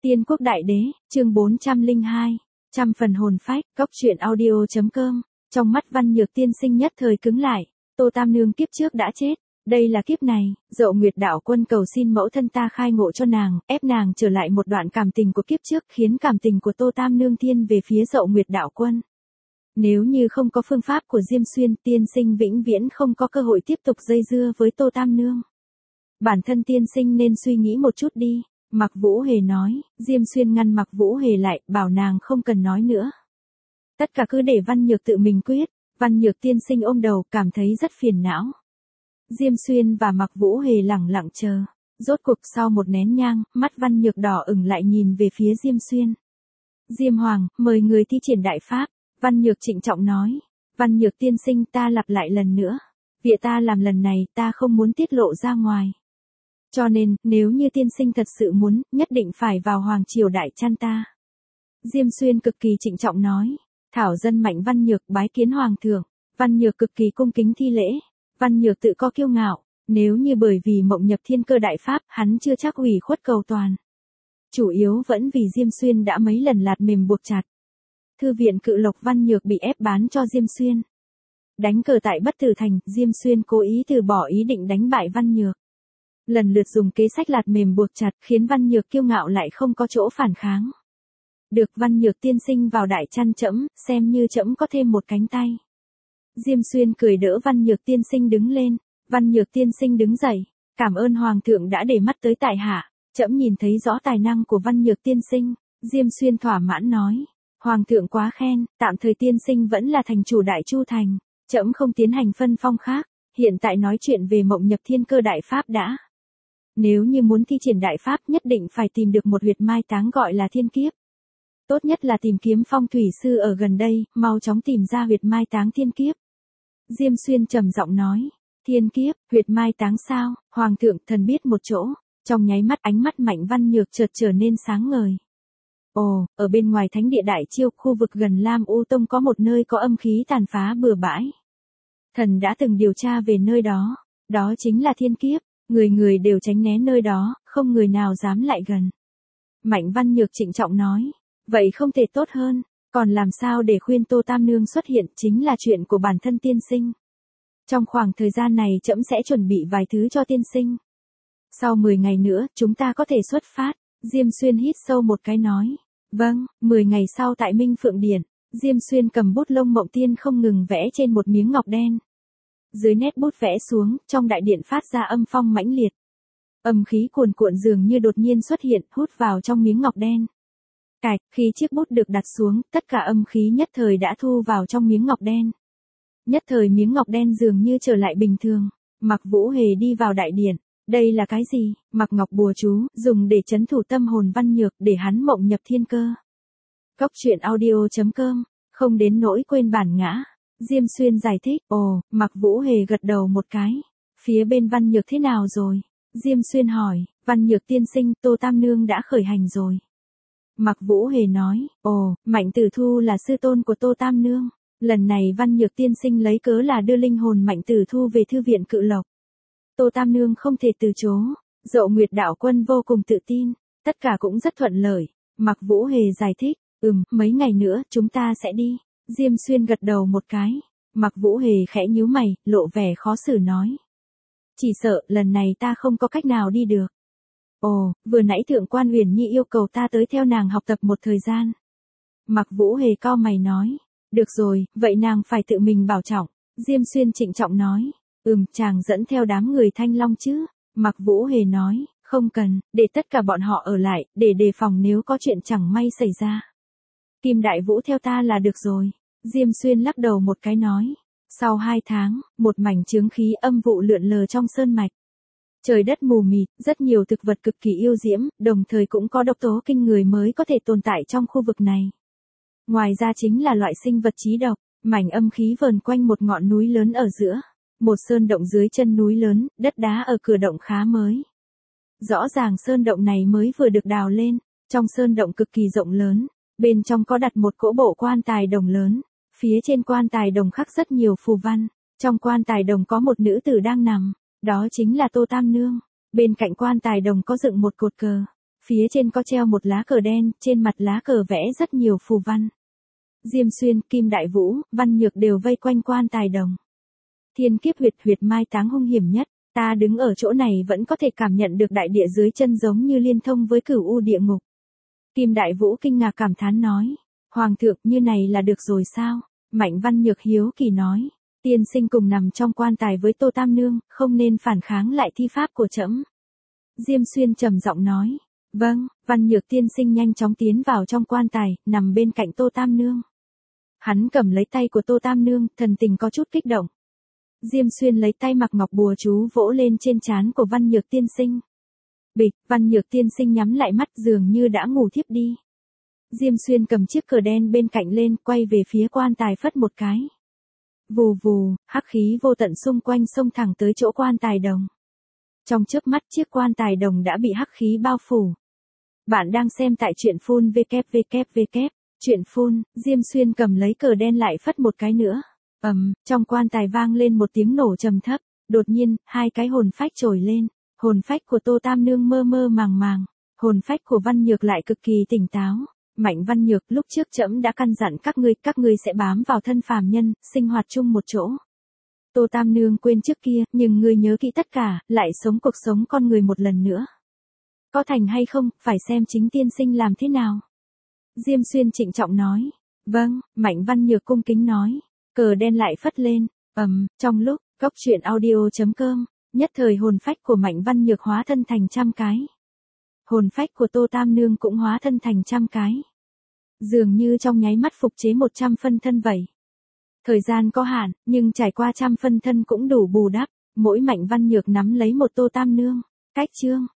Tiên quốc đại đế, chương 402, trăm phần hồn phách, góc truyện audio.com. Trong mắt Văn Nhược tiên sinh nhất thời cứng lại, Tô Tam Nương kiếp trước đã chết, đây là kiếp này, Dậu Nguyệt đạo quân cầu xin mẫu thân ta khai ngộ cho nàng, ép nàng trở lại một đoạn cảm tình của kiếp trước, khiến cảm tình của Tô Tam Nương thiên về phía Dậu Nguyệt đạo quân. Nếu như không có phương pháp của Diêm Xuyên, tiên sinh vĩnh viễn không có cơ hội tiếp tục dây dưa với Tô Tam Nương. Bản thân tiên sinh nên suy nghĩ một chút đi. Mạc Vũ Hề nói, Diêm Xuyên ngăn Mạc Vũ Hề lại, bảo nàng không cần nói nữa. Tất cả cứ để Văn Nhược tự mình quyết. Văn Nhược tiên sinh ôm đầu, cảm thấy rất phiền não. Diêm Xuyên và Mạc Vũ Hề lẳng lặng chờ. Rốt cuộc sau một nén nhang, mắt Văn Nhược đỏ ửng lại nhìn về phía Diêm Xuyên. Diêm Hoàng, mời người thi triển đại pháp. Văn Nhược trịnh trọng nói. Văn Nhược tiên sinh, ta lặp lại lần nữa. Việc ta làm lần này, ta không muốn tiết lộ ra ngoài. Cho nên, nếu như tiên sinh thật sự muốn, nhất định phải vào Hoàng Triều Đại Trăn ta. Diêm Xuyên cực kỳ trịnh trọng nói. Thảo dân mạnh Văn Nhược bái kiến Hoàng thượng. Văn Nhược cực kỳ cung kính thi lễ. Văn Nhược tự có kiêu ngạo. Nếu như bởi vì mộng nhập thiên cơ đại pháp, hắn chưa chắc ủy khuất cầu toàn. Chủ yếu vẫn vì Diêm Xuyên đã mấy lần lạt mềm buộc chặt. Thư viện Cự Lộc Văn Nhược bị ép bán cho Diêm Xuyên. Đánh cờ tại Bất Tử Thành, Diêm Xuyên cố ý từ bỏ ý định đánh bại Văn Nhược. Lần lượt dùng kế sách lạt mềm buộc chặt, khiến Văn Nhược kiêu ngạo lại không có chỗ phản kháng. Được Văn Nhược tiên sinh vào Đại Trăn trẫm, xem như trẫm có thêm một cánh tay. Diêm Xuyên cười đỡ Văn Nhược tiên sinh đứng lên. Văn Nhược tiên sinh đứng dậy. Cảm ơn Hoàng thượng đã để mắt tới tại hạ. Trẫm nhìn thấy rõ tài năng của Văn Nhược tiên sinh. Diêm Xuyên thỏa mãn nói. Hoàng thượng quá khen, tạm thời tiên sinh vẫn là thành chủ Đại Chu Thành. Trẫm không tiến hành phân phong khác. Hiện tại nói chuyện về mộng nhập thiên cơ đại pháp đã. Nếu như muốn thi triển đại pháp nhất định phải tìm được một huyệt mai táng gọi là thiên kiếp. Tốt nhất là tìm kiếm phong thủy sư ở gần đây, mau chóng tìm ra huyệt mai táng thiên kiếp. Diêm Xuyên trầm giọng nói, thiên kiếp, huyệt mai táng sao, Hoàng thượng thần biết một chỗ. Trong nháy mắt ánh mắt Mạnh Văn Nhược chợt trở nên sáng ngời. Ồ, ở bên ngoài thánh địa Đại Chiêu, khu vực gần Lam U Tông có một nơi có âm khí tàn phá bừa bãi. Thần đã từng điều tra về nơi đó, đó chính là thiên kiếp. Người người đều tránh né nơi đó, không người nào dám lại gần. Mạnh Văn Nhược trịnh trọng nói, vậy không thể tốt hơn, còn làm sao để khuyên Tô Tam Nương xuất hiện chính là chuyện của bản thân tiên sinh. Trong khoảng thời gian này trẫm sẽ chuẩn bị vài thứ cho tiên sinh. Sau 10 ngày nữa, chúng ta có thể xuất phát. Diêm Xuyên hít sâu một cái nói, vâng, 10 ngày sau tại Minh Phượng Điện. Diêm Xuyên cầm bút lông mộng tiên không ngừng vẽ trên một miếng ngọc đen. Dưới nét bút vẽ xuống, trong đại điện phát ra âm phong mãnh liệt. Âm khí cuồn cuộn dường như đột nhiên xuất hiện, hút vào trong miếng ngọc đen. Cạch, khi chiếc bút được đặt xuống, tất cả âm khí nhất thời đã thu vào trong miếng ngọc đen. Nhất thời miếng ngọc đen dường như trở lại bình thường. Mạc Vũ Hề đi vào đại điện. Đây là cái gì? Mạc Ngọc bùa chú, dùng để trấn thủ tâm hồn Văn Nhược, để hắn mộng nhập thiên cơ. Góc truyện audio.com, không đến nỗi quên bản ngã. Diêm Xuyên giải thích, ồ, Mạc Vũ Hề gật đầu một cái. Phía bên Văn Nhược thế nào rồi? Diêm Xuyên hỏi, Văn Nhược tiên sinh, Tô Tam Nương đã khởi hành rồi. Mạc Vũ Hề nói, ồ, Mạnh Tử Thu là sư tôn của Tô Tam Nương. Lần này Văn Nhược tiên sinh lấy cớ là đưa linh hồn Mạnh Tử Thu về thư viện Cự Lộc. Tô Tam Nương không thể từ chối. Dậu Nguyệt đạo quân vô cùng tự tin, tất cả cũng rất thuận lợi. Mạc Vũ Hề giải thích, mấy ngày nữa chúng ta sẽ đi. Diêm Xuyên gật đầu một cái. Mạc Vũ Hề khẽ nhíu mày, lộ vẻ khó xử nói. Chỉ sợ, lần này ta không có cách nào đi được. Ồ, vừa nãy Thượng quan Huyền Nhi yêu cầu ta tới theo nàng học tập một thời gian. Mạc Vũ Hề cau mày nói. Được rồi, vậy nàng phải tự mình bảo trọng. Diêm Xuyên trịnh trọng nói. Chàng dẫn theo đám người Thanh Long chứ. Mạc Vũ Hề nói, không cần, để tất cả bọn họ ở lại, để đề phòng nếu có chuyện chẳng may xảy ra. Kim Đại Vũ theo ta là được rồi. Diêm Xuyên lắc đầu một cái nói. Sau 2 tháng, một mảnh chướng khí âm vụ lượn lờ trong sơn mạch. Trời đất mù mịt, rất nhiều thực vật cực kỳ yêu diễm, đồng thời cũng có độc tố kinh người mới có thể tồn tại trong khu vực này. Ngoài ra chính là loại sinh vật chí độc, mảnh âm khí vờn quanh một ngọn núi lớn ở giữa. Một sơn động dưới chân núi lớn, đất đá ở cửa động khá mới. Rõ ràng sơn động này mới vừa được đào lên, trong sơn động cực kỳ rộng lớn. Bên trong có đặt một cỗ bộ quan tài đồng lớn, phía trên quan tài đồng khắc rất nhiều phù văn, trong quan tài đồng có một nữ tử đang nằm, đó chính là Tô Tam Nương. Bên cạnh quan tài đồng có dựng một cột cờ, Phía trên có treo một lá cờ đen, trên mặt lá cờ vẽ rất nhiều phù văn. Diêm Xuyên, Kim Đại Vũ, Văn Nhược đều vây quanh quan tài đồng. Thiên kiếp huyệt huyệt mai táng hung hiểm nhất, ta đứng ở chỗ này vẫn có thể cảm nhận được đại địa dưới chân giống như liên thông với cửu u địa ngục. Kim Đại Vũ kinh ngạc cảm thán nói, Hoàng thượng như này là được rồi sao? Mạnh Văn Nhược hiếu kỳ nói, tiên sinh cùng nằm trong quan tài với Tô Tam Nương, không nên phản kháng lại thi pháp của trẫm. Diêm Xuyên trầm giọng nói, vâng. Văn Nhược tiên sinh nhanh chóng tiến vào trong quan tài, nằm bên cạnh Tô Tam Nương. Hắn cầm lấy tay của Tô Tam Nương, thần tình có chút kích động. Diêm Xuyên lấy tay mặc ngọc bùa chú vỗ lên trên trán của Văn Nhược tiên sinh. Bịch, Văn Nhược tiên sinh nhắm lại mắt dường như đã ngủ thiếp đi. Diêm Xuyên cầm chiếc cờ đen bên cạnh lên, quay về phía quan tài phất một cái. Vù vù, hắc khí vô tận xung quanh xông thẳng tới chỗ quan tài đồng. Trong chớp mắt chiếc quan tài đồng đã bị hắc khí bao phủ. Bạn đang xem tại truyện phun www. Truyện phun, Diêm Xuyên cầm lấy cờ đen lại phất một cái nữa. Trong quan tài vang lên một tiếng nổ trầm thấp. Đột nhiên, hai cái hồn phách trồi lên. Hồn phách của Tô Tam Nương mơ mơ màng màng. Hồn phách của Văn Nhược lại cực kỳ tỉnh táo. Mạnh Văn Nhược, lúc trước trẫm đã căn dặn các ngươi sẽ bám vào thân phàm nhân, sinh hoạt chung một chỗ. Tô Tam Nương quên trước kia, nhưng ngươi nhớ kỹ tất cả, lại sống cuộc sống con người một lần nữa. Có thành hay không, phải xem chính tiên sinh làm thế nào. Diêm Xuyên trịnh trọng nói. Vâng. Mạnh Văn Nhược cung kính nói. Cờ đen lại phất lên. Trong lúc, cốc truyện audio.com, nhất thời hồn phách của Mạnh Văn Nhược hóa thân thành trăm cái. Hồn phách của Tô Tam Nương cũng hóa thân thành trăm cái. Dường như trong nháy mắt phục chế 100 phân thân vậy. Thời gian có hạn, nhưng trải qua 100 phân thân cũng đủ bù đắp. Mỗi Mạnh Văn Nhược nắm lấy một Tô Tam Nương. Cách chương.